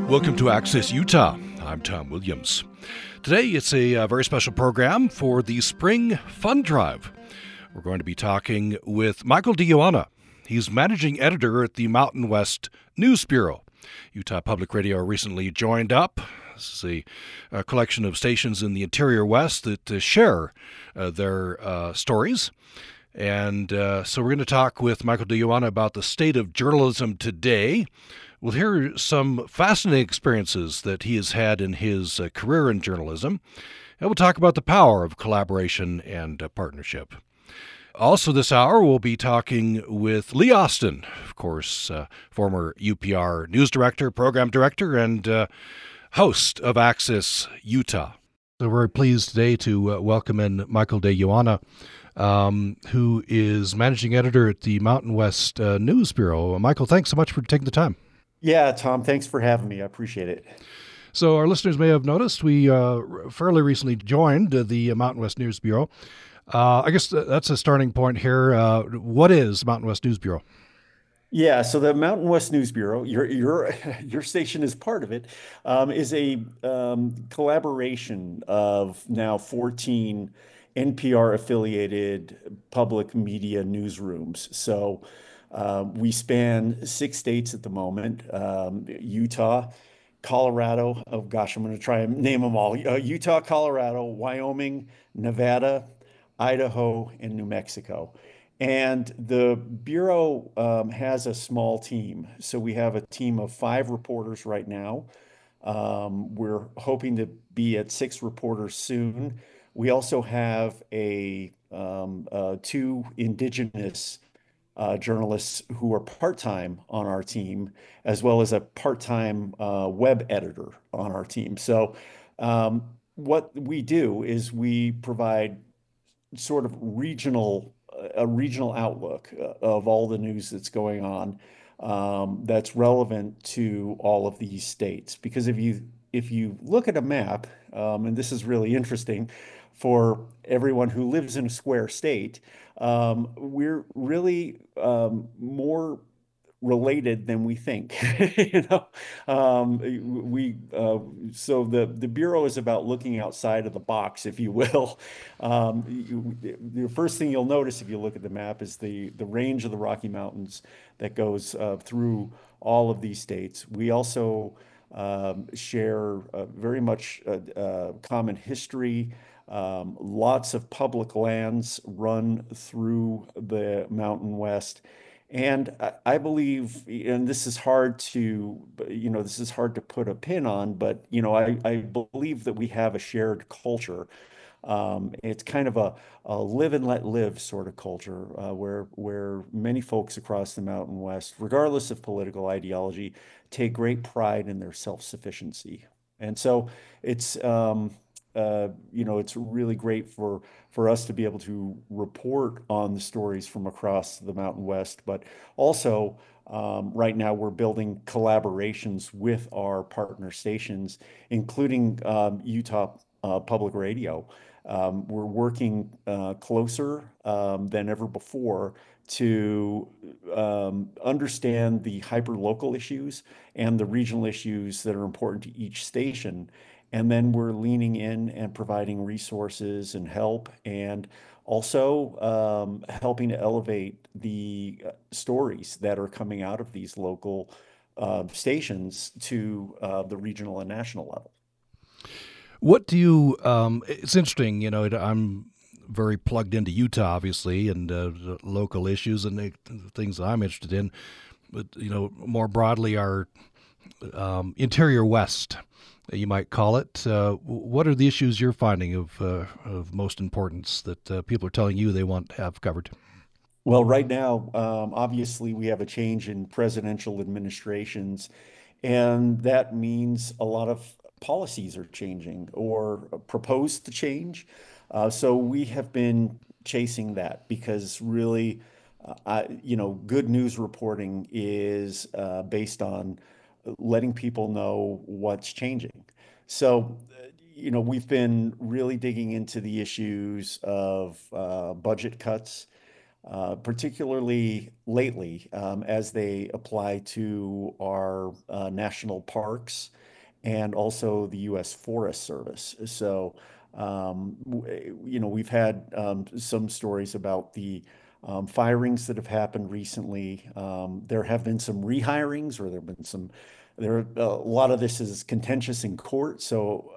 Welcome to Access Utah. I'm Tom Williams. Today it's a very special program for the Spring Fund Drive. We're going to be talking with Michael DeYoanna. He's managing editor at the Mountain West News Bureau. Utah Public Radio recently joined up. This is a collection of stations in the interior West that share their stories. And so we're going to talk with Michael DeYoanna about the state of journalism today. We'll hear some fascinating experiences that he has had in his career in journalism. And we'll talk about the power of collaboration and partnership. Also this hour, we'll be talking with Lee Austin, of course, former UPR news director, program director, and host of Access Utah. So we're pleased today to welcome in Michael DeYoanna, who is managing editor at the Mountain West News Bureau. Michael, thanks so much for taking the time. Yeah, Tom, thanks for having me. I appreciate it. So our listeners may have noticed we fairly recently joined the Mountain West News Bureau. I guess that's a starting point here. What is Mountain West News Bureau? Yeah, so the Mountain West News Bureau, your station is part of it, is a collaboration of now 14 NPR-affiliated public media newsrooms. So we span 6 states at the moment: Utah, Colorado. Oh gosh, I'm going to try and name them all: Utah, Colorado, Wyoming, Nevada, Idaho, and New Mexico. And the Bureau has a small team. So we have a team of 5 reporters right now. We're hoping to be at 6 reporters soon. We also have 2 indigenous journalists who are part-time on our team, as well as a part-time web editor on our team. So what we do is we provide sort of a regional outlook of all the news that's going on, that's relevant to all of these states. Because if you look at a map, and this is really interesting for everyone who lives in a square state, we're really more related than we think. So the Bureau is about looking outside of the box, if you will. The first thing you'll notice if you look at the map is the range of the Rocky Mountains that goes through all of these states. We also share very much common history. Lots of public lands run through the Mountain West. And I believe, and this is hard to put a pin on, but, I believe that we have a shared culture. It's kind of a live and let live sort of culture, where many folks across the Mountain West, regardless of political ideology, take great pride in their self-sufficiency. And so it's really great for us to be able to report on the stories from across the Mountain West, but also right now we're building collaborations with our partner stations, including Utah Public Radio. We're working closer than ever before to understand the hyper-local issues and the regional issues that are important to each station. And then we're leaning in and providing resources and help, and also helping to elevate the stories that are coming out of these local stations to the regional and national level. What do you, it's interesting, I'm very plugged into Utah, obviously, and the local issues and the things that I'm interested in, but, more broadly, our interior West, you might call it. What are the issues you're finding of most importance that people are telling you they want to have covered? Well, right now, obviously, we have a change in presidential administrations, and that means a lot of policies are changing or proposed to change. So we have been chasing that because really, good news reporting is based on letting people know what's changing. So, we've been really digging into the issues of budget cuts, particularly lately, as they apply to our national parks and also the U.S. Forest Service. So, we've had some stories about the firings that have happened recently. There have been some rehirings, or there have been some. A lot of this is contentious in court. So,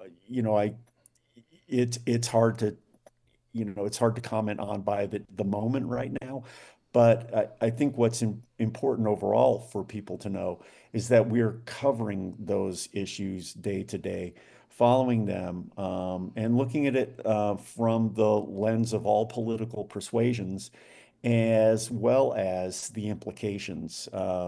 it's hard to it's hard to comment on by the moment right now. But I think what's important overall for people to know is that we're covering those issues day to day, following them, and looking at it from the lens of all political persuasions, as well as the implications.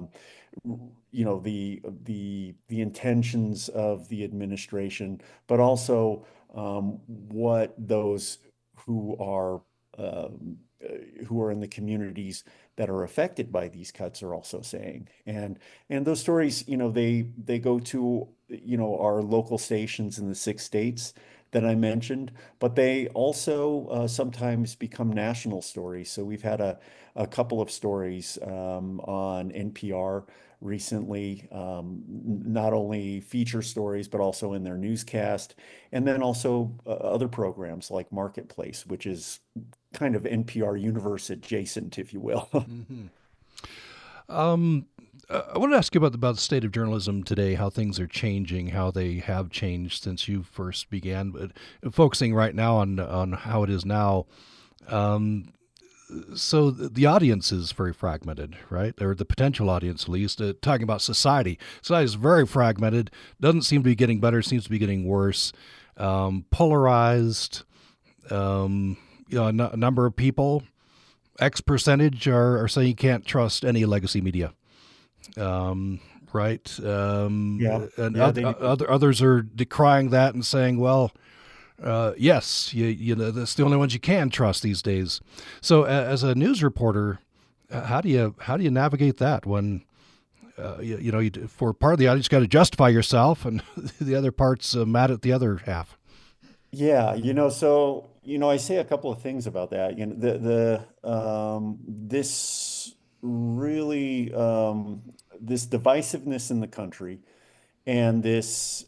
The intentions of the administration, but also what those who are um, who are in the communities that are affected by these cuts are also saying. And those stories, they go to our local stations in the 6 states that I mentioned, but they also sometimes become national stories. So we've had a couple of stories on NPR recently, not only feature stories, but also in their newscast, and then also other programs like Marketplace, which is kind of NPR universe adjacent, if you will. Hmm. Um, I wanted to ask you about the state of journalism today, how things are changing, how they have changed since you first began, but focusing right now on how it is now. Um, so the audience is very fragmented, right? Or the potential audience, at least. Talking about society, society is very fragmented. Doesn't seem to be getting better. Seems to be getting worse. Polarized. Um, a number of people, X percentage, are saying you can't trust any legacy media. Right? Yeah, And yeah, they do. others are decrying that and saying, well, yes, that's the only ones you can trust these days. So, as a news reporter, how do you navigate that when for part of the audience, you got to justify yourself, and the other part's mad at the other half. Yeah, so I say a couple of things about that. This really this divisiveness in the country and this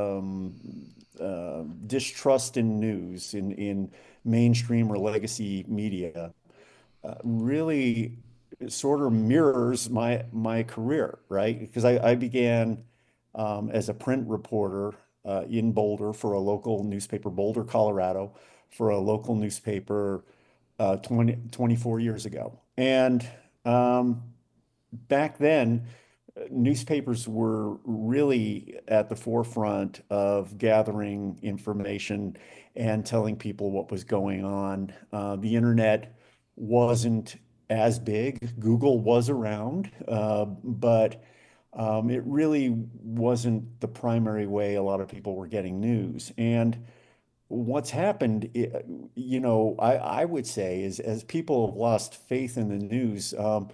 distrust in news in mainstream or legacy media really sort of mirrors my career, right? Because I began as a print reporter in Boulder for a local newspaper, Boulder, Colorado, for a local newspaper 24 years ago. And um, back then, newspapers were really at the forefront of gathering information and telling people what was going on. The internet wasn't as big. Google was around, but it really wasn't the primary way a lot of people were getting news. And what's happened, I would say is as people have lost faith in the news,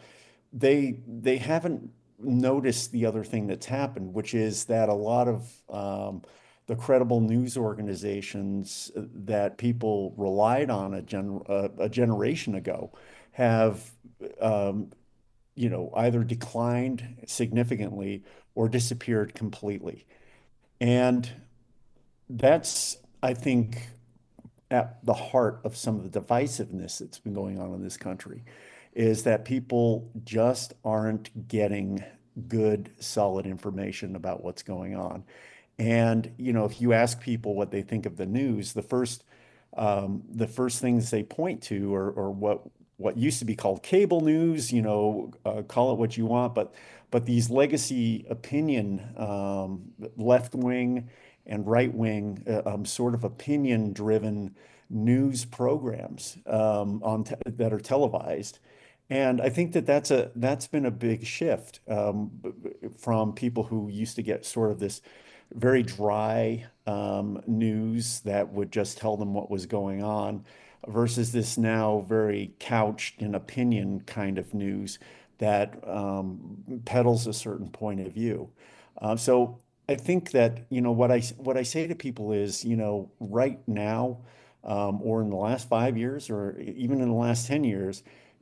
they haven't noticed the other thing that's happened, which is that a lot of the credible news organizations that people relied on a generation ago have um, either declined significantly or disappeared completely. And that's, I think, at the heart of some of the divisiveness that's been going on in this country is that people just aren't getting good, solid information about what's going on. And, if you ask people what they think of the news, the first things they point to are what used to be called cable news, call it what you want, but these legacy opinion, left wing and right wing, sort of opinion driven news programs that are televised. And I think that's been a big shift from people who used to get sort of this very dry news that would just tell them what was going on versus this now very couched in opinion kind of news that peddles a certain point of view. So I think that, what I say to people is, right now, or in the last 5 years, or even in the last 10 years,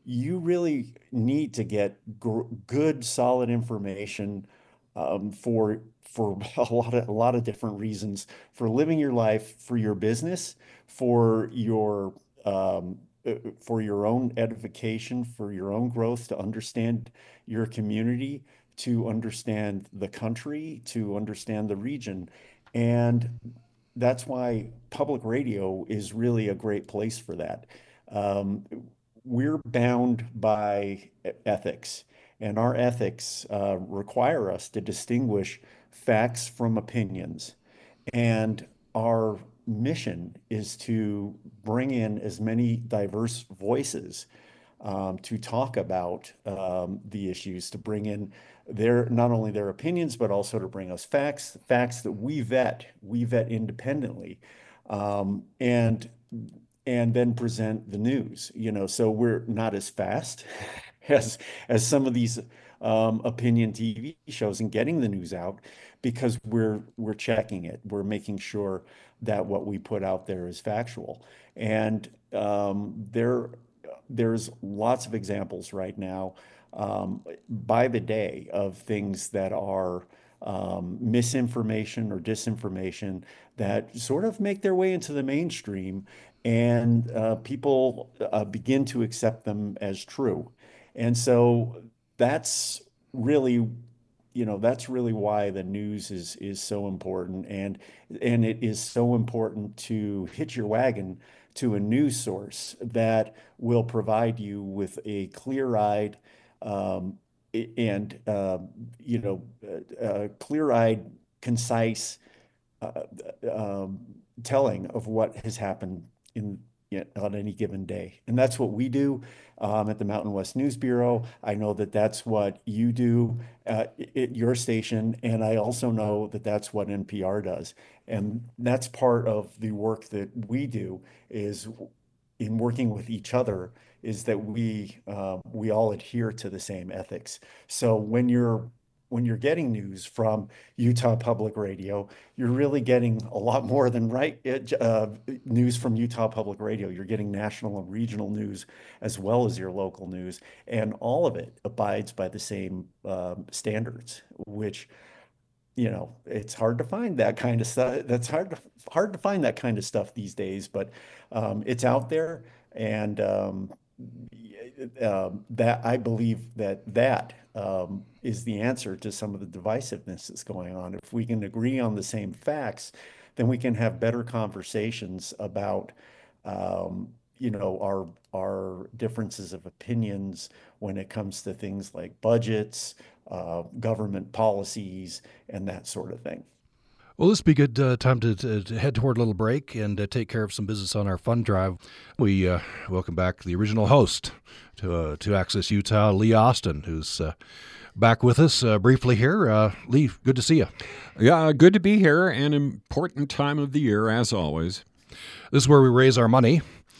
you really need to get good, solid information for a lot of different reasons, for living your life, for your business, for your for your own edification, for your own growth, to understand your community, to understand the country, to understand the region. And that's why public radio is really a great place for that. Um, we're bound by ethics, and our ethics require us to distinguish facts from opinions. And our mission is to bring in as many diverse voices to talk about the issues, to bring in their not only their opinions, but also to bring us facts that we vet independently, and then present the news. So we're not as fast as some of these opinion TV shows in getting the news out, because we're checking it. We're making sure that what we put out there is factual. And there's lots of examples right now, by the day, of things that are misinformation or disinformation that sort of make their way into the mainstream, and people begin to accept them as true. And so that's really, that's really why the news is so important, and it is so important to hitch your wagon to a news source that will provide you with a clear-eyed um, and clear-eyed, concise uh, um, telling of what has happened in on any given day. And that's what we do at the Mountain West News Bureau. I know that that's what you do at your station, and I also know that that's what NPR does. And that's part of the work that we do, is in working with each other, is that we all adhere to the same ethics. So when you're getting news from Utah Public Radio, you're really getting a lot more than news from Utah Public Radio. You're getting national and regional news, as well as your local news, and all of it abides by the same standards. Which, it's hard to find that kind of stuff. That's hard to find that kind of stuff these days, but it's out there. And that I believe that is the answer to some of the divisiveness that's going on. If we can agree on the same facts, then we can have better conversations about our differences of opinions when it comes to things like budgets, government policies, and that sort of thing. Well, this would be a good time to head toward a little break and take care of some business on our fund drive. We welcome back the original host to Access Utah, Lee Austin, who's back with us briefly here. Lee, good to see you. Yeah, good to be here. An important time of the year, as always. This is where we raise our money.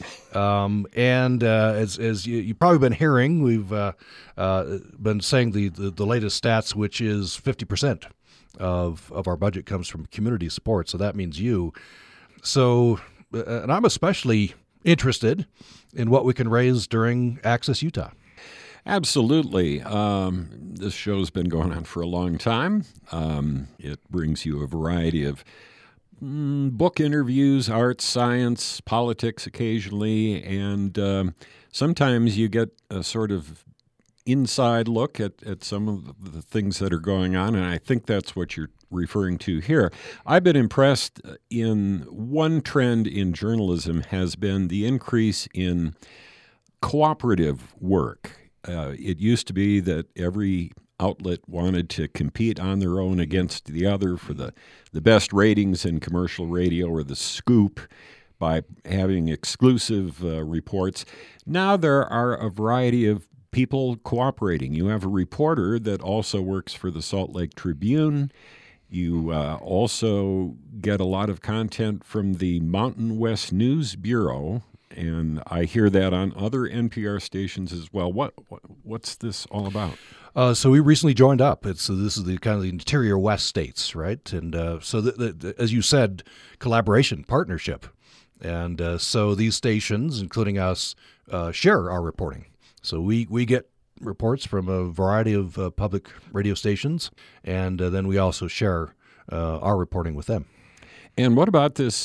And as you've probably been hearing, we've been saying the latest stats, which is 50% of our budget comes from community support. So that means you. So, and I'm especially interested in what we can raise during Access Utah. Absolutely. This show's been going on for a long time. It brings you a variety of book interviews, arts, science, politics occasionally, and sometimes you get a sort of inside look at some of the things that are going on, and I think that's what you're referring to here. I've been impressed in one trend in journalism has been the increase in cooperative work. It used to be that every outlet wanted to compete on their own against the other for the best ratings in commercial radio or the scoop by having exclusive reports. Now there are a variety of people cooperating. You have a reporter that also works for the Salt Lake Tribune. You also get a lot of content from the Mountain West News Bureau, and I hear that on other NPR stations as well. What's this all about? So we recently joined up. This is the kind of the interior West states, right? And so as you said, collaboration, partnership, and so these stations, including us, share our reporting. So we get reports from a variety of public radio stations, and then we also share our reporting with them. And what about this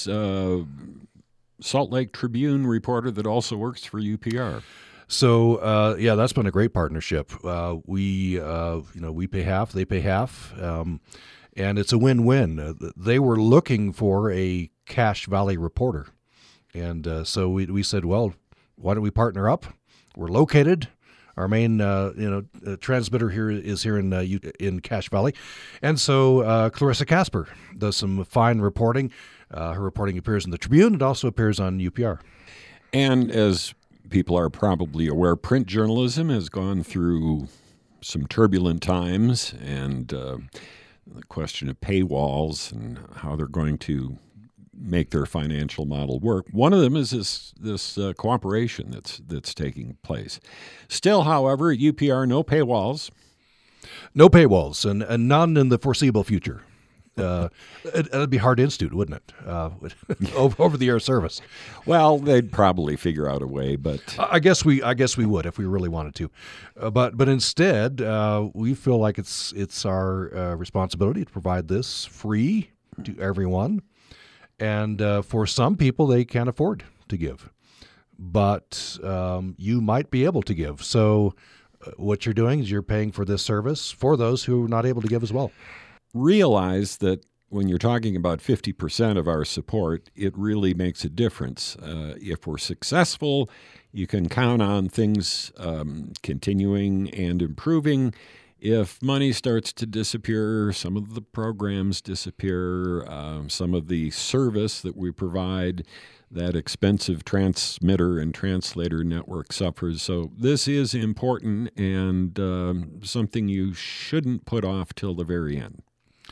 Salt Lake Tribune reporter that also works for UPR? So yeah, that's been a great partnership. We pay half, they pay half, and it's a win-win. They were looking for a Cache Valley reporter, and so we said, well, why don't we partner up? We're located. Our main transmitter here is here in Cache Valley, and so Clarissa Casper does some fine reporting. Her reporting appears in the Tribune. It also appears on UPR. And as people are probably aware, print journalism has gone through some turbulent times, and the question of paywalls and how they're going to make their financial model work. One of them is this cooperation that's taking place. Still, however, at UPR, no paywalls. No paywalls, and none in the foreseeable future. It'd be hard to institute, wouldn't it? Over the air service. Well, they'd probably figure out a way, but I guess we would if we really wanted to. But instead, we feel like it's our responsibility to provide this free to everyone. And for some people, they can't afford to give, but you might be able to give. So what you're doing is you're paying for this service for those who are not able to give as well. Realize that when you're talking about 50% of our support, it really makes a difference. If we're successful, you can count on things continuing and improving. If money starts to disappear, some of the programs disappear, some of the service that we provide, that expensive transmitter and translator network suffers. So this is important and something you shouldn't put off till the very end.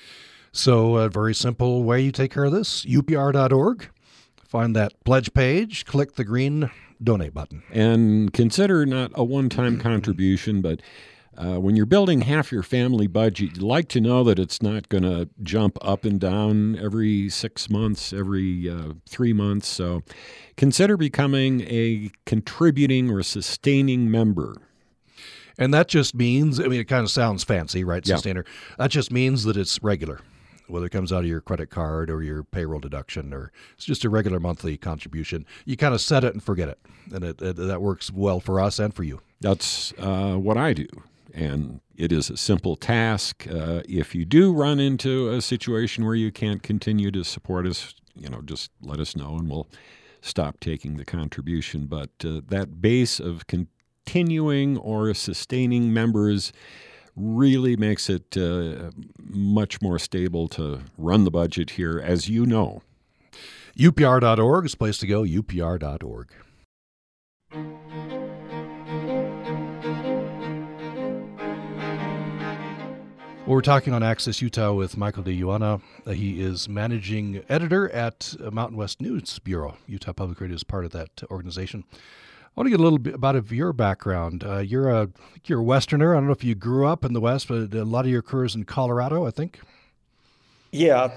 So a very simple way you take care of this, upr.org. Find that pledge page, click the green donate button. And consider not a one-time contribution, but when you're building half your family budget, you'd like to know that it's not going to jump up and down every 6 months, every 3 months. So consider becoming a contributing or sustaining member. And that just means, it kind of sounds fancy, right, Yeah. sustainer? That just means that it's regular, whether it comes out of your credit card or your payroll deduction, or it's just a regular monthly contribution. You kind of set it and forget it, and that works well for us and for you. That's what I do. And it is a simple task. If you do run into a situation where you can't continue to support us, just let us know and we'll stop taking the contribution. But that base of continuing or sustaining members really makes it much more stable to run the budget here, as you know. UPR.org is the place to go, upr.org. Well, we're talking on Access Utah with Michael DeYoana. He is managing editor at Mountain West News Bureau. Utah Public Radio is part of that organization. I want to get a little bit about your background. You're a Westerner. I don't know if you grew up in the West, but a lot of your career is in Colorado, I think. Yeah,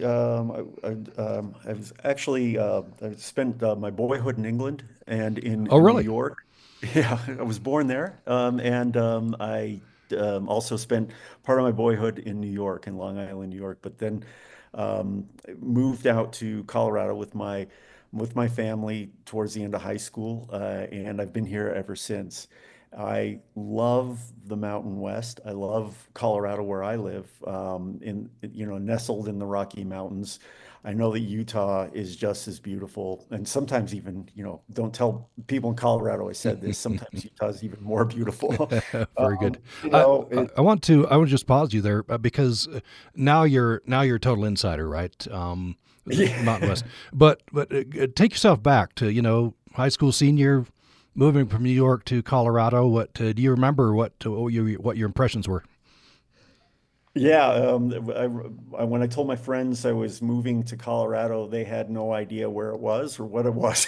I've actually I spent my boyhood in England and in Oh, really? New York. Yeah, I was born there, and I also spent part of my boyhood in New York, in Long Island, New York. But then moved out to Colorado with my family towards the end of high school, and I've been here ever since. I love the Mountain West. I love Colorado, where I live, nestled in the Rocky Mountains. I know that Utah is just as beautiful, and sometimes even, don't tell people in Colorado I said this. Sometimes Utah is even more beautiful. Very good. It, I want to just pause you there because now you're a total insider, right? Yeah. Mountain West. But take yourself back to high school senior, moving from New York to Colorado. What do you remember? What your impressions were? Yeah, when I told my friends I was moving to Colorado, they had no idea where it was or what it was.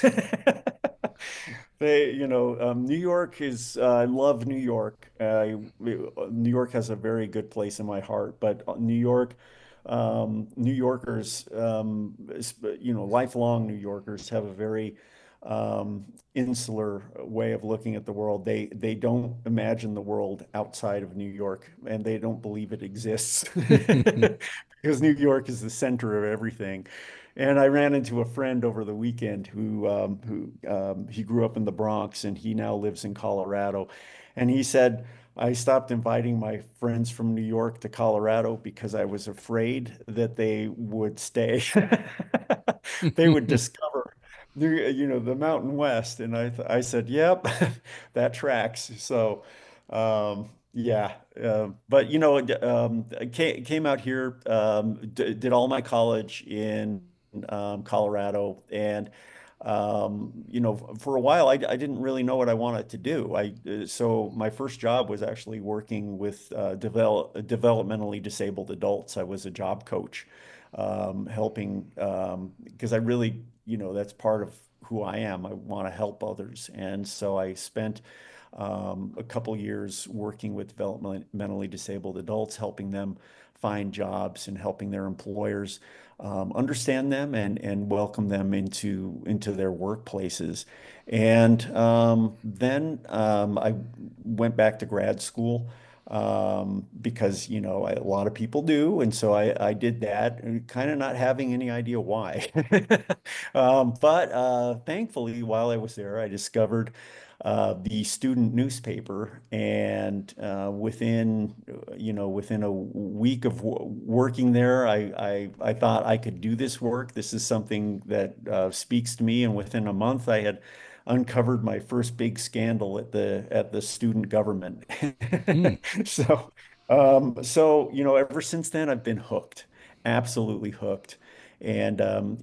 New York is, I love New York. New York has a very good place in my heart, but New Yorkers, lifelong New Yorkers have a very insular way of looking at the world. They don't imagine the world outside of New York, and they don't believe it exists because New York is the center of everything. And I ran into a friend over the weekend who he grew up in the Bronx and he now lives in Colorado. And he said, I stopped inviting my friends from New York to Colorado because I was afraid that they would stay. They would discover the Mountain West. And I said, yep, that tracks. So, yeah. But, I came out here, did all my college in Colorado. And, for a while, I didn't really know what I wanted to do. So my first job was actually working with developmentally disabled adults. I was a job coach, helping, because I really, that's part of who I am. I want to help others. And so I spent a couple years working with developmentally disabled adults, helping them find jobs and helping their employers understand them and welcome them into their workplaces. And then I went back to grad school because a lot of people do, and so I did that, kind of not having any idea why. But thankfully, while I was there, I discovered the student newspaper, and within a week of working there, I thought I could do this work. This is something that speaks to me, and within a month, I had uncovered my first big scandal at the student government. Mm. So ever since then, I've been hooked, absolutely hooked. And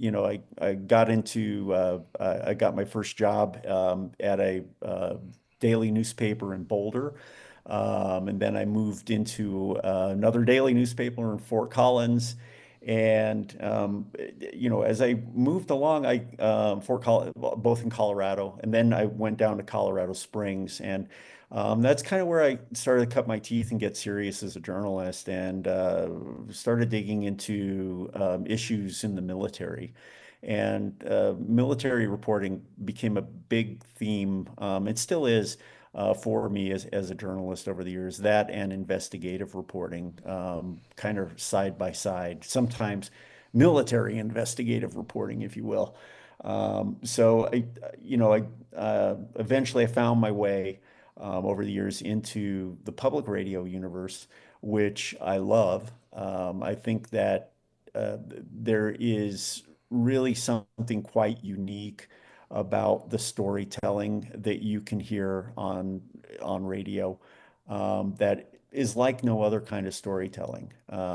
I got my first job at a daily newspaper in Boulder, and then I moved into another daily newspaper in Fort Collins. And as I moved along, both in Colorado, and then I went down to Colorado Springs, and that's kind of where I started to cut my teeth and get serious as a journalist, and started digging into issues in the military. And military reporting became a big theme. It still is for me as a journalist over the years. That and investigative reporting, kind of side by side. Sometimes military investigative reporting, if you will. So I eventually I found my way over the years into the public radio universe, which I love. I think that there is really something quite unique about the storytelling that you can hear on radio, that is like no other kind of storytelling.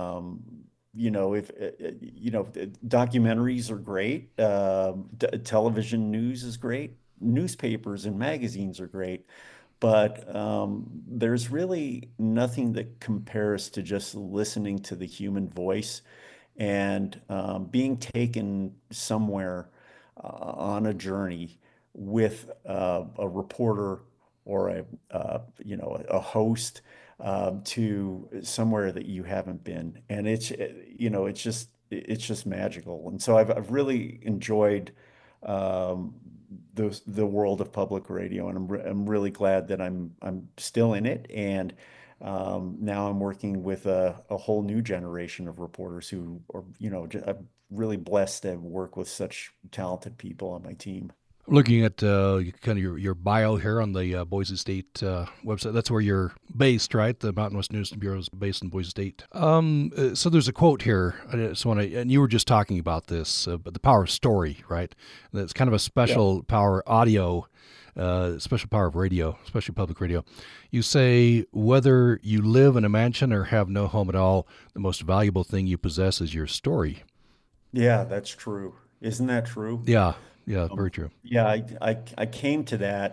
If documentaries are great, television news is great, newspapers and magazines are great, but there's really nothing that compares to just listening to the human voice and being taken somewhere on a journey with a reporter or a host to somewhere that you haven't been, and it's just magical. And so I've really enjoyed um, the world of public radio, and I'm really glad that I'm still in it. And now I'm working with a whole new generation of reporters who are, I'm really blessed to work with such talented people on my team. Looking at kind of your bio here on the Boise State website, that's where you're based, right? The Mountain West News Bureau is based in Boise State. So there's a quote here. I just want to, and you were just talking about this, but the power of story, right? That's kind of a Yeah. special power audio, special power of radio, especially public radio. You say whether you live in a mansion or have no home at all, the most valuable thing you possess is your story. Yeah, that's true. Isn't that true? Yeah, yeah, very true. Yeah, I came to that.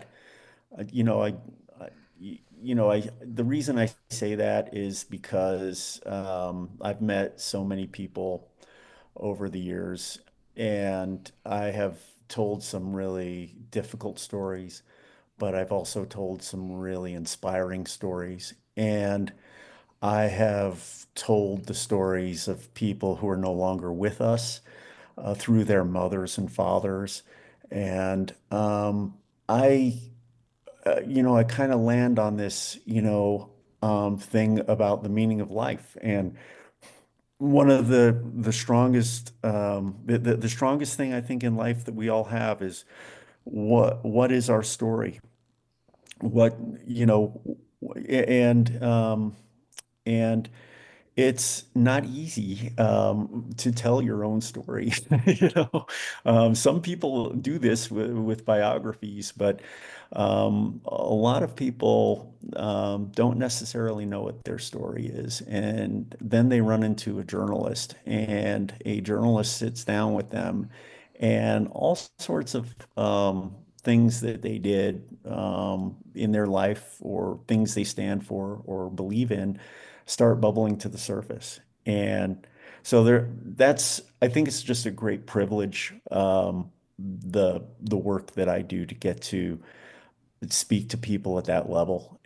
I the reason I say that is because I've met so many people over the years, and I have told some really difficult stories, but I've also told some really inspiring stories. And I have told the stories of people who are no longer with us through their mothers and fathers. And I, I kind of land on this, thing about the meaning of life. And one of the strongest, the strongest thing I think in life that we all have is what is our story? What, you know, and and it's not easy to tell your own story. You know, some people do this with biographies, but a lot of people don't necessarily know what their story is. And then they run into a journalist, and a journalist sits down with them, and all sorts of things that they did in their life or things they stand for or believe in start bubbling to the surface. And so I think it's just a great privilege, the work that I do to get to speak to people at that level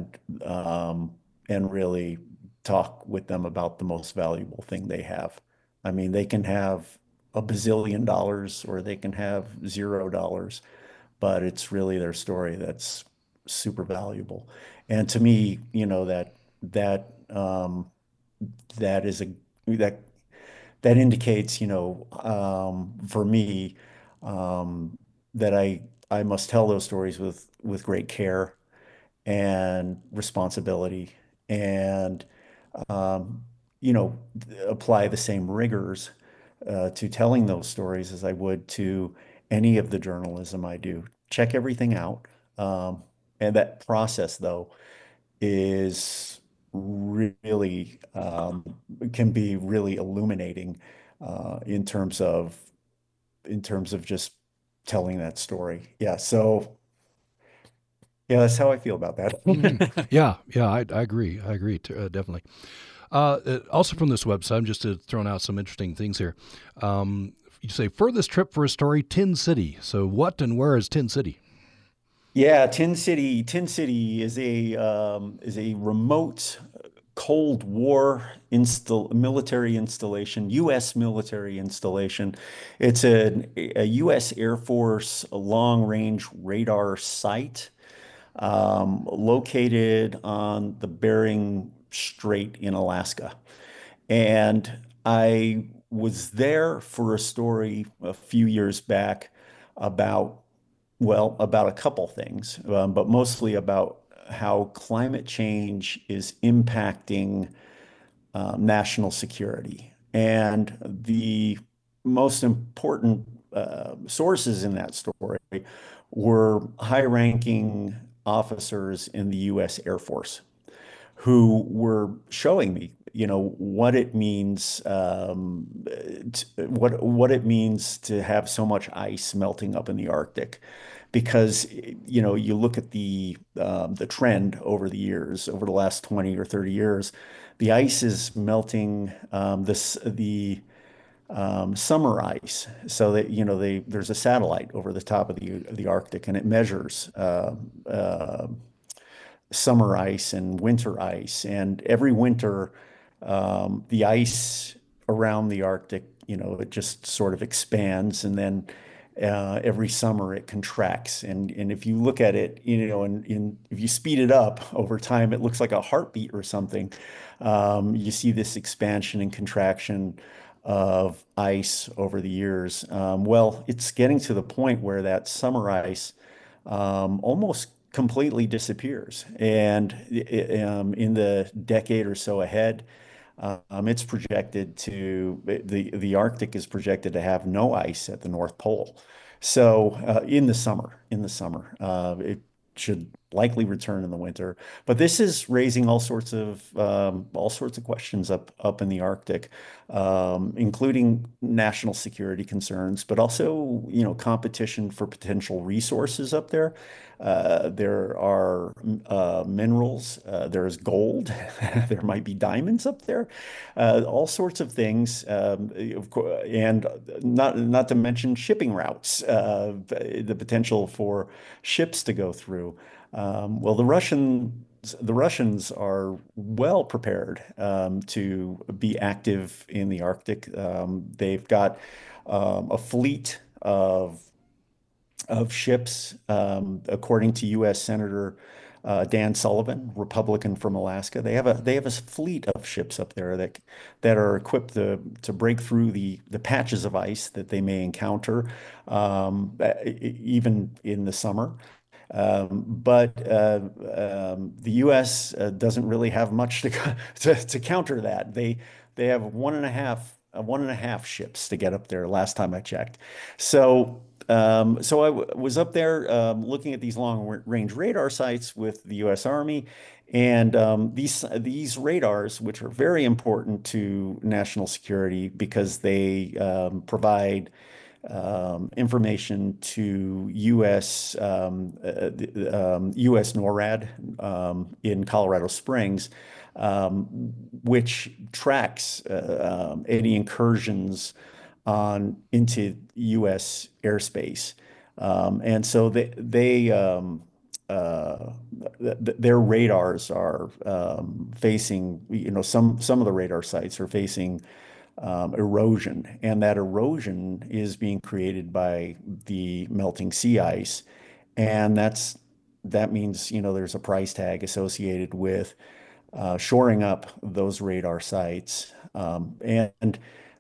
and really talk with them about the most valuable thing they have. I mean, they can have a bazillion dollars or they can have $0, but it's really their story that's super valuable. And to me, that that is a that that indicates, for me, that I must tell those stories with great care and responsibility and um, apply the same rigors to telling those stories as I would to any of the journalism I do. Check everything out. And that process, though, is really can be really illuminating in terms of just telling that story. Yeah. So yeah, that's how I feel about that. Yeah, yeah, I agree. I agree, definitely. Also from this website, I'm just throwing out some interesting things here. You say furthest trip for a story, Tin City. So what and where is Tin City? Yeah, Tin City. Tin City is a remote Cold War military installation, U.S. military installation. It's a U.S. Air Force long-range radar site located on the Bering Strait in Alaska. And I was there for a story a few years back about about a couple things, but mostly about how climate change is impacting national security. And the most important sources in that story were high-ranking officers in the U.S. Air Force who were showing me, what it means, what it means to have so much ice melting up in the Arctic, because you look at the trend over the years, over the last 20 or 30 years, the ice is melting, the summer ice, so that there's a satellite over the top of the Arctic, and it measures summer ice and winter ice. And every winter, the ice around the Arctic, it just sort of expands. And then every summer it contracts. And if you look at it, if you speed it up over time, it looks like a heartbeat or something. You see this expansion and contraction of ice over the years. Well, it's getting to the point where that summer ice almost completely disappears. And in the decade or so ahead, it's projected the Arctic is projected to have no ice at the North Pole. So in the summer, it should likely return in the winter. But this is raising all sorts of questions up in the Arctic, including national security concerns, but also competition for potential resources up there. There are minerals. There's gold. There might be diamonds up there. All sorts of things, of course, and not to mention shipping routes. The potential for ships to go through. Well, the Russians are well prepared to be active in the Arctic. They've got a fleet of of ships, according to U.S. Senator Dan Sullivan, Republican from Alaska. They have a fleet of ships up there that are equipped to break through the patches of ice that they may encounter, even in the summer. But the U.S. Doesn't really have much to counter that. They have one and a half ships to get up there. Last time I checked, so I was up there looking at these long range radar sites with the U.S. Army, and these radars, which are very important to national security because they provide information to U.S. NORAD in Colorado Springs, which tracks any incursions on into U.S. airspace, and so their radars are facing, some of the radar sites are facing erosion, and that erosion is being created by the melting sea ice, and that means there's a price tag associated with shoring up those radar sites, and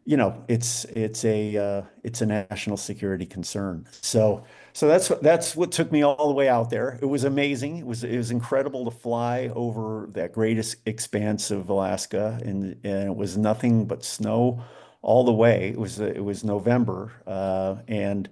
it's a national security concern. So that's what took me all the way out there. It was amazing. It was incredible to fly over that greatest expanse of Alaska, and it was nothing but snow all the way. It was November, and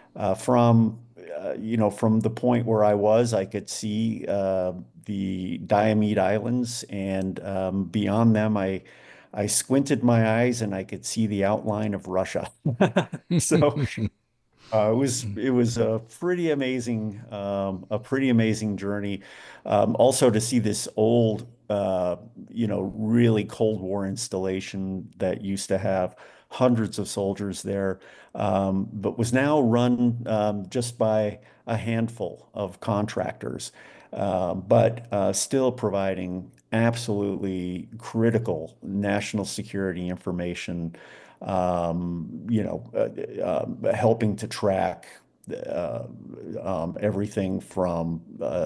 from the point where I was, I could see the Diomede Islands, and beyond them, I squinted my eyes and I could see the outline of Russia. So it was a pretty amazing journey. Also to see this old, really Cold War installation that used to have hundreds of soldiers there, but was now run just by a handful of contractors, but still providing absolutely critical national security information, helping to track everything from,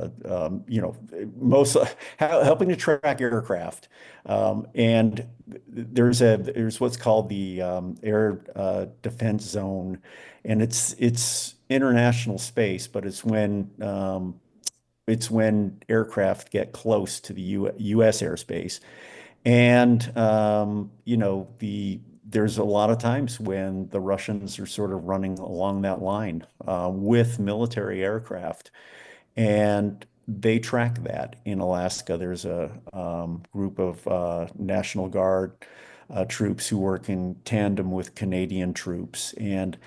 helping to track aircraft. And there's what's called the air defense zone, and it's international space, but it's when aircraft get close to the U.S. airspace. And there's a lot of times when the Russians are sort of running along that line with military aircraft, and they track that in Alaska. There's a group of National Guard troops who work in tandem with Canadian troops, and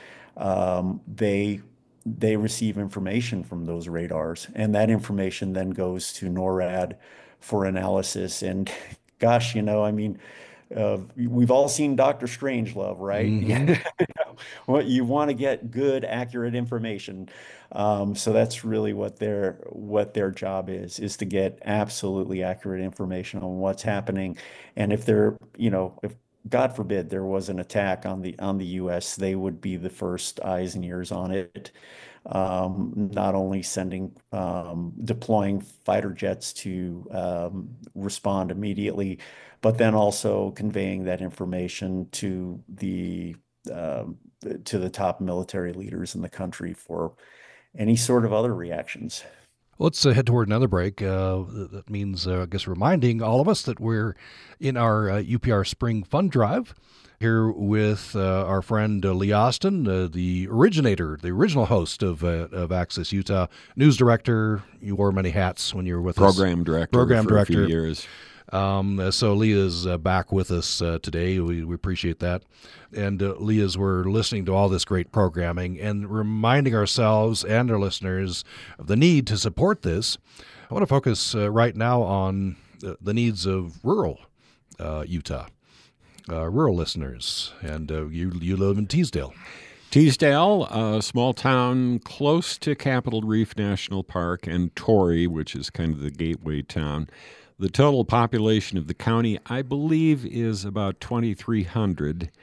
they receive information from those radars, and that information then goes to NORAD for analysis. And gosh, we've all seen Dr. Strangelove, right? Well, you want to get good, accurate information. So that's really what their job is to get absolutely accurate information on what's happening. And if God forbid there was an attack on the U.S., they would be the first eyes and ears on it. Not only deploying fighter jets to respond immediately, but then also conveying that information to the top military leaders in the country for any sort of other reactions. Let's head toward another break. That means, I guess, reminding all of us that we're in our UPR Spring Fund Drive here with our friend Lee Austin, the original host of Access Utah, news director. You wore many hats when you were with Program us. Director for a few years. So Lee is back with us today. We appreciate that. And Lee, as we're listening to all this great programming and reminding ourselves and our listeners of the need to support this, I want to focus right now on the needs of rural Utah, rural listeners. And you live in Teasdale. Teasdale, a small town close to Capitol Reef National Park, and Torrey, which is kind of the gateway town. The total population of the county, I believe, is about 2,300.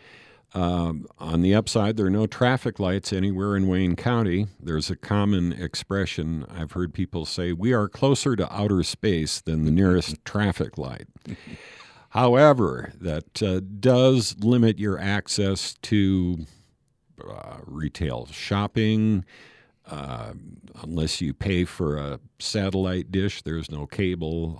On the upside, there are no traffic lights anywhere in Wayne County. There's a common expression I've heard people say, we are closer to outer space than the nearest traffic light. However, that does limit your access to retail shopping. Unless you pay for a satellite dish, there's no cable.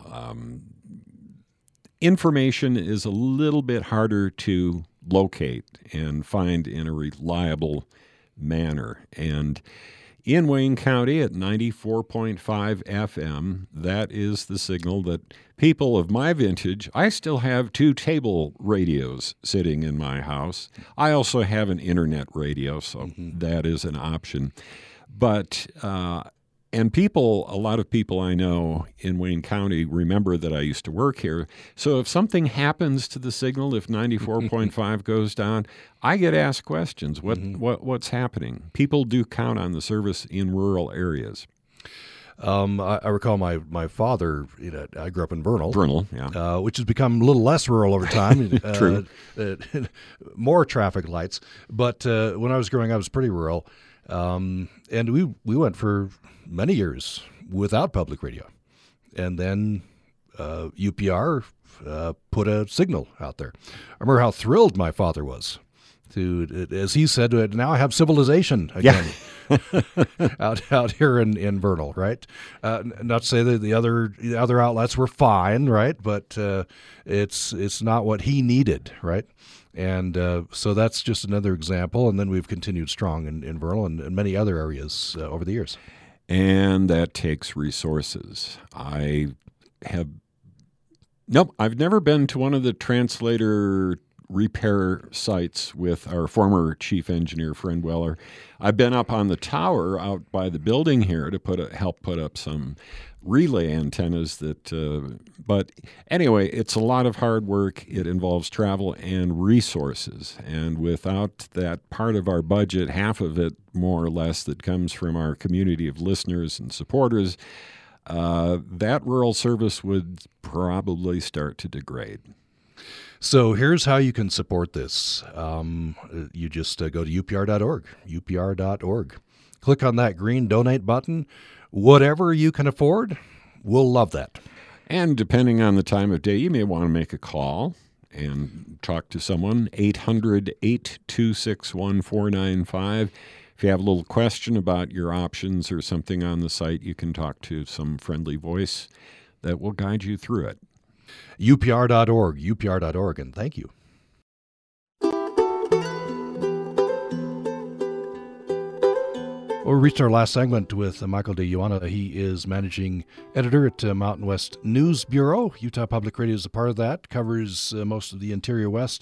Information is a little bit harder to locate and find in a reliable manner. And in Wayne County at 94.5 FM, that is the signal that people of my vintage, I still have 2 table radios sitting in my house. I also have an internet radio, so that is an option. But and a lot of people I know in Wayne County remember that I used to work here. So if something happens to the signal, if 94.5 goes down, I get asked questions. What's happening? People do count on the service in rural areas. I recall my father, I grew up in Vernal. Yeah. Which has become a little less rural over time. True. More traffic lights. But when I was growing up, it was pretty rural. And we went for many years without public radio. And then UPR put a signal out there. I remember how thrilled my father was to, as he said, now I have civilization again. out here in Vernal, right? Not to say that the other outlets were fine, right? But it's not what he needed, right? And so that's just another example. And then we've continued strong in Vernal and many other areas over the years. And that takes resources. I've never been to one of the translator repair sites with our former chief engineer, Friend Weller. I've been up on the tower out by the building here to help put up some relay antennas but anyway, it's a lot of hard work. It involves travel and resources. And without that part of our budget, half of it more or less that comes from our community of listeners and supporters, that rural service would probably start to degrade. So here's how you can support this. You just go to upr.org. Click on that green donate button. Whatever you can afford, we'll love that. And depending on the time of day, you may want to make a call and talk to someone, 800-826-1495. If you have a little question about your options or something on the site, you can talk to some friendly voice that will guide you through it. upr.org, and thank you. Well, we reached our last segment with Michael DeYoana. He is managing editor at Mountain West News Bureau. Utah Public Radio is a part of that, covers most of the interior West.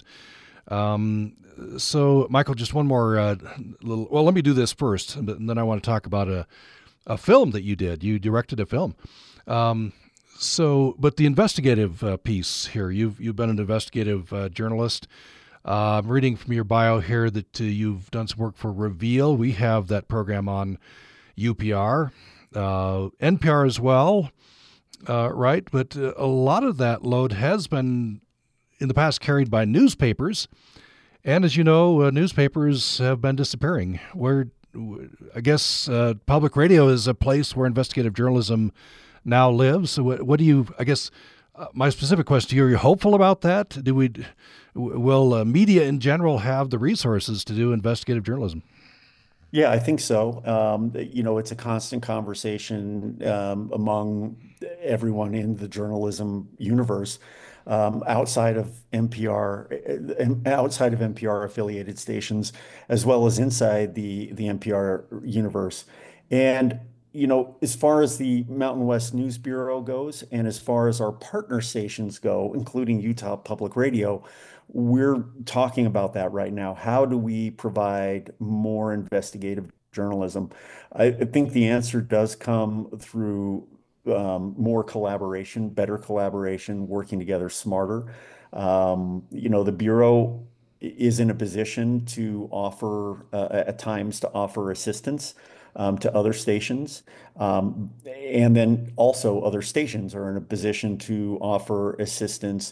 So, Michael, just one more let me do this first, and then I want to talk about a film that you did. You directed a film. But the investigative piece here, you've been an investigative journalist. I'm reading from your bio here that you've done some work for Reveal. We have that program on UPR, NPR as well, right? But a lot of that load has been, in the past, carried by newspapers. And as you know, newspapers have been disappearing. I guess public radio is a place where investigative journalism now lives. So what do you, I guess, my specific question to you, are you hopeful about that? Will media in general have the resources to do investigative journalism? Yeah, I think so. It's a constant conversation among everyone in the journalism universe, outside of NPR affiliated stations, as well as inside the NPR universe. And as far as the Mountain West News Bureau goes, and as far as our partner stations go, including Utah Public Radio, we're talking about that right now. How do we provide more investigative journalism? I think the answer does come through more collaboration, better collaboration, working together smarter. The Bureau is in a position to offer, at times, to offer assistance to other stations. And then also other stations are in a position to offer assistance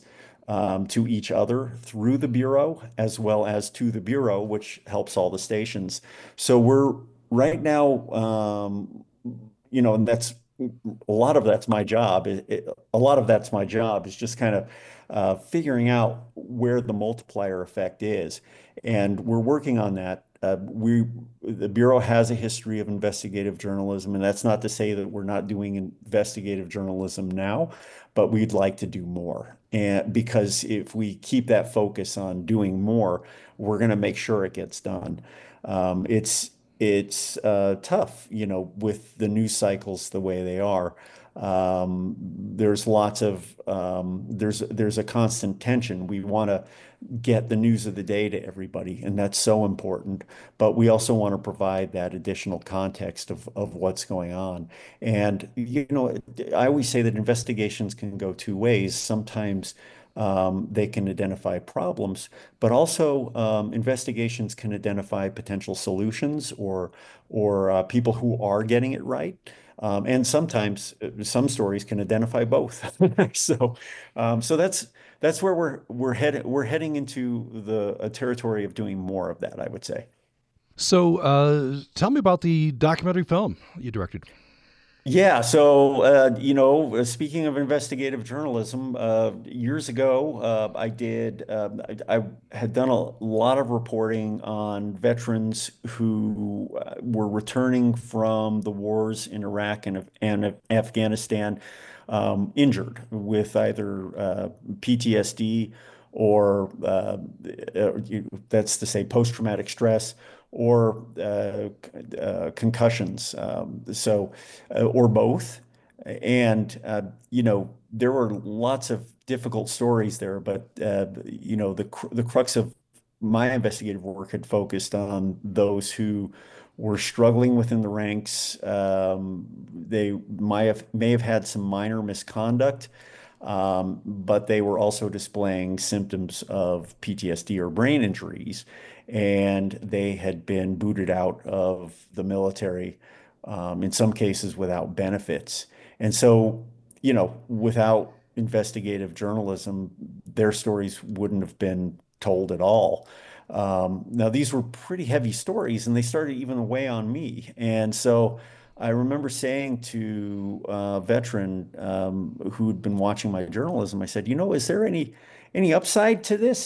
to each other through the Bureau, as well as to the Bureau, which helps all the stations. So we're right now, and that's a lot of that's my job. A lot of that's my job is just kind of figuring out where the multiplier effect is, and we're working on that. The Bureau has a history of investigative journalism, and that's not to say that we're not doing investigative journalism now, but we'd like to do more. And because if we keep that focus on doing more, we're going to make sure it gets done. It's tough, with the news cycles the way they are. There's lots of there's a constant tension. We want to get the news of the day to everybody, and that's so important. But we also want to provide that additional context of what's going on. And I always say that investigations can go two ways. Sometimes they can identify problems, but also investigations can identify potential solutions or people who are getting it right. And sometimes some stories can identify both. So that's where we're heading into a territory of doing more of that, I would say. So tell me about the documentary film you directed. Yeah, so speaking of investigative journalism, years ago, I had done a lot of reporting on veterans who were returning from the wars in Iraq and Afghanistan, injured with either PTSD or that's to say post-traumatic stress or concussions. Or both. And, there were lots of difficult stories there, but, the crux of my investigative work had focused on those who were struggling within the ranks. They may have had some minor misconduct, but they were also displaying symptoms of PTSD or brain injuries, and they had been booted out of the military, in some cases without benefits. And so, without investigative journalism, their stories wouldn't have been told at all. Now, these were pretty heavy stories, and they started even to weigh on me. And so I remember saying to a veteran who'd been watching my journalism, I said, is there any upside to this?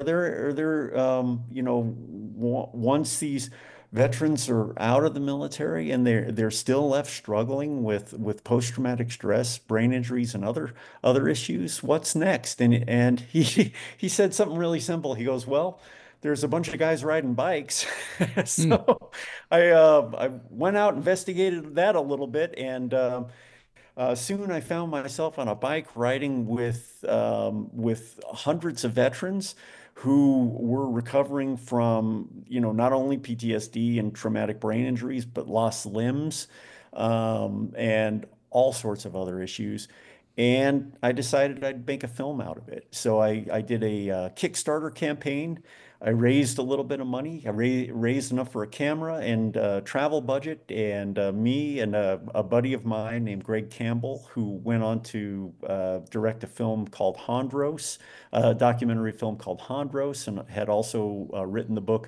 Once these veterans are out of the military and they're still left struggling with post-traumatic stress, brain injuries, and other issues, what's next? And he said something really simple. He goes, well, there's a bunch of guys riding bikes. Hmm. So I went out, investigated that a little bit, and soon I found myself on a bike riding with hundreds of veterans who were recovering from, not only PTSD and traumatic brain injuries, but lost limbs, and all sorts of other issues. And I decided I'd make a film out of it. So I did a Kickstarter campaign. I raised a little bit of money. I raised enough for a camera and travel budget, and me and a buddy of mine named Greg Campbell, who went on to direct a film called Hondros, a documentary film called Hondros, and had also written the book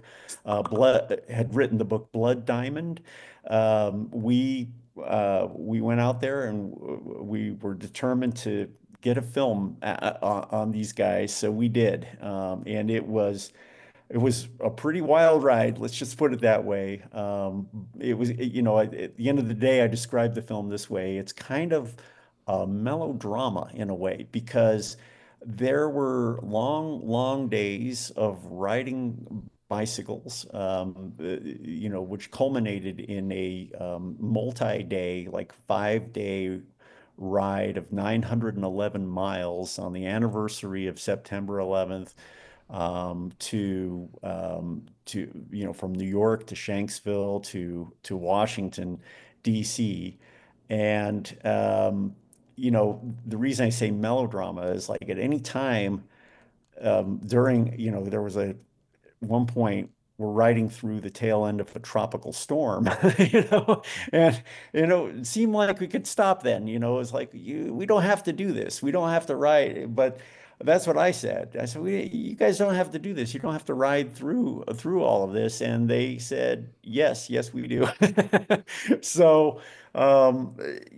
Blood Diamond. We went out there and we were determined to get a film on these guys, so we did, and it was a pretty wild ride. Let's just put it that way. At the end of the day, I described the film this way. It's kind of a melodrama in a way because there were long, long days of riding bicycles, which culminated in a multi-day, like 5-day ride of 911 miles on the anniversary of September 11th, from New York to Shanksville to Washington, D.C. And the reason I say melodrama is like at any time during, there was one point we're riding through the tail end of a tropical storm, and it seemed like we could stop then. It's like we don't have to do this. We don't have to ride, but That's what I said. I said, you guys don't have to do this. You don't have to ride through all of this. And they said, yes, yes, we do. So, um,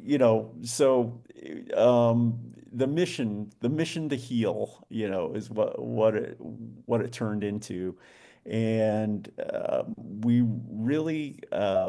the mission to heal, is what it turned into. And we really,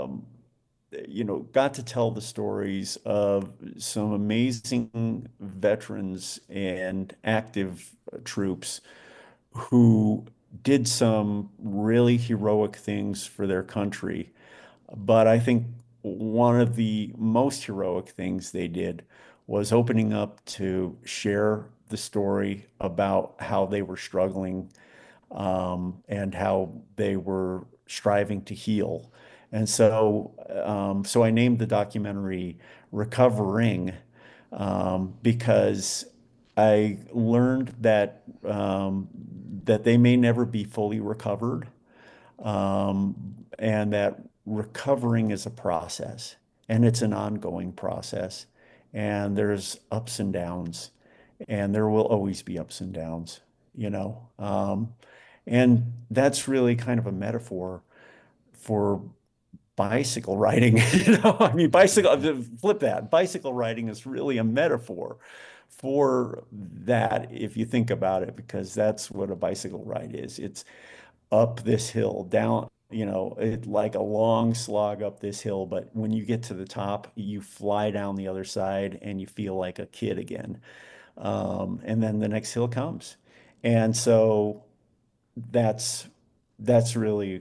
got to tell the stories of some amazing veterans and active troops who did some really heroic things for their country. But I think one of the most heroic things they did was opening up to share the story about how they were struggling, and how they were striving to heal. And so I named the documentary Recovering, because I learned that they may never be fully recovered, and that recovering is a process, and it's an ongoing process, and there's ups and downs, and there will always be ups and downs, you know. And that's really kind of a metaphor for bicycle riding. I mean, flip that. Bicycle riding is really a metaphor for that, if you think about it, because that's what a bicycle ride is. It's up this hill, down, like a long slog up this hill. But when you get to the top, you fly down the other side and you feel like a kid again. And then the next hill comes. And so that's really,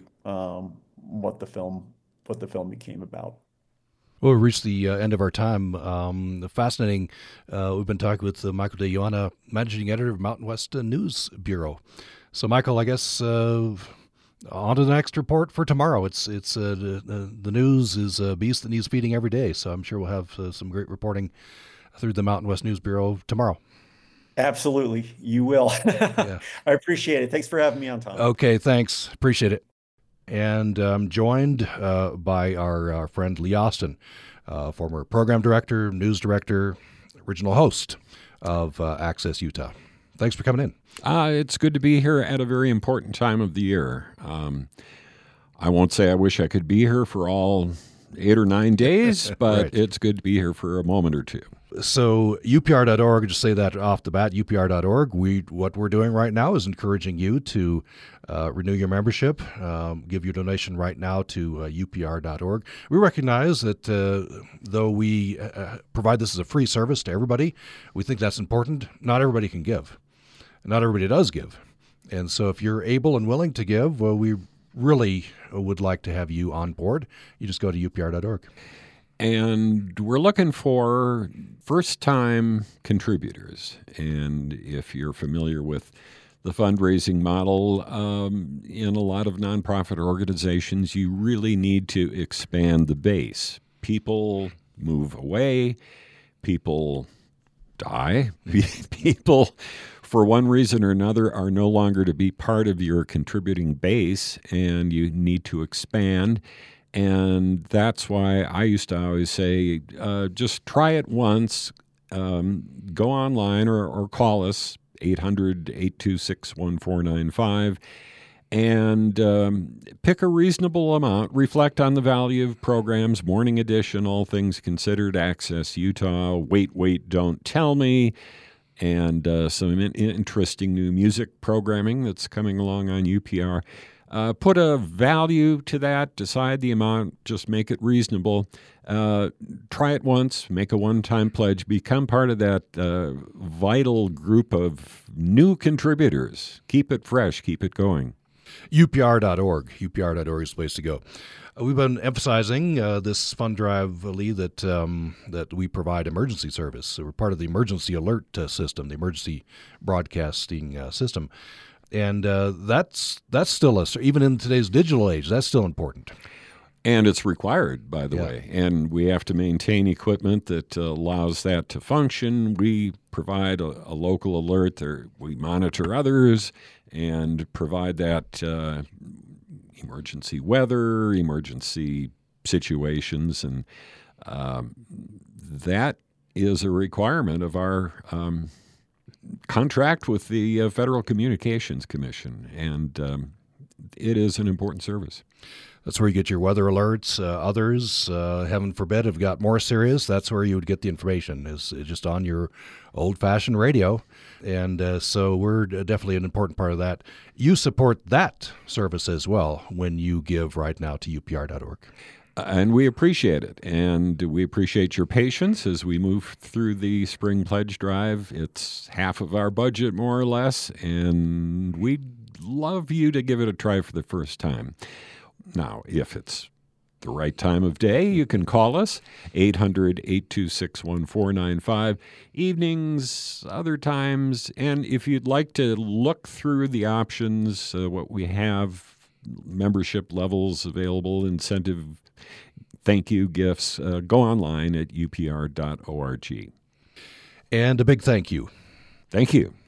what the film became about. Well, we reached the end of our time. Fascinating. We've been talking with Michael DeIoanna, managing editor of Mountain West News Bureau. So, Michael, I guess on to the next report for tomorrow. It's the news is a beast that needs feeding every day. So I'm sure we'll have some great reporting through the Mountain West News Bureau tomorrow. Absolutely, you will. Yeah. I appreciate it. Thanks for having me on, Tom. Okay, thanks. Appreciate it. And I'm joined by our friend Lee Austin, former program director, news director, original host of Access Utah. Thanks for coming in. It's good to be here at a very important time of the year. I won't say I wish I could be here for all 8 or 9 days, but right. It's good to be here for a moment or two. So upr.org, just say that off the bat, upr.org. What we're doing right now is encouraging you to renew your membership, give your donation right now to upr.org. We recognize that though we provide this as a free service to everybody, we think that's important. Not everybody can give. Not everybody does give. And so if you're able and willing to give, well, we really would like to have you on board. You just go to upr.org. And we're looking for first-time contributors. And if you're familiar with the fundraising model, in a lot of nonprofit organizations, you really need to expand the base. People move away. People die. People, for one reason or another, are no longer to be part of your contributing base, and you need to expand. And that's why I used to always say, just try it once, go online or call us, 800-826-1495, and pick a reasonable amount. Reflect on the value of programs, Morning Edition, All Things Considered, Access Utah, Wait, Don't Tell Me, and some interesting new music programming that's coming along on UPR. Put a value to that, decide the amount, just make it reasonable. Try it once, make a one-time pledge, become part of that vital group of new contributors. Keep it fresh, keep it going. UPR.org. UPR.org is the place to go. We've been emphasizing this fund drive, Lee, that we provide emergency service. So we're part of the emergency alert system, the emergency broadcasting system. And that's still even in today's digital age, that's still important. And it's required, by the way. And we have to maintain equipment that allows that to function. We provide a local alert. We monitor others and provide that emergency weather, emergency situations. And that is a requirement of our contract with the Federal Communications Commission, and it is an important service. That's where you get your weather alerts. Others, heaven forbid, have got more serious. That's where you would get the information, is just on your old-fashioned radio. And so we're definitely an important part of that. You support that service as well when you give right now to upr.org. And we appreciate it. And we appreciate your patience as we move through the Spring Pledge Drive. It's half of our budget, more or less, and we'd love you to give it a try for the first time. Now, if it's the right time of day, you can call us, 800-826-1495, evenings, other times. And if you'd like to look through the options, what we have, membership levels available, incentive, thank you gifts, go online at upr.org. And a big thank you. Thank you.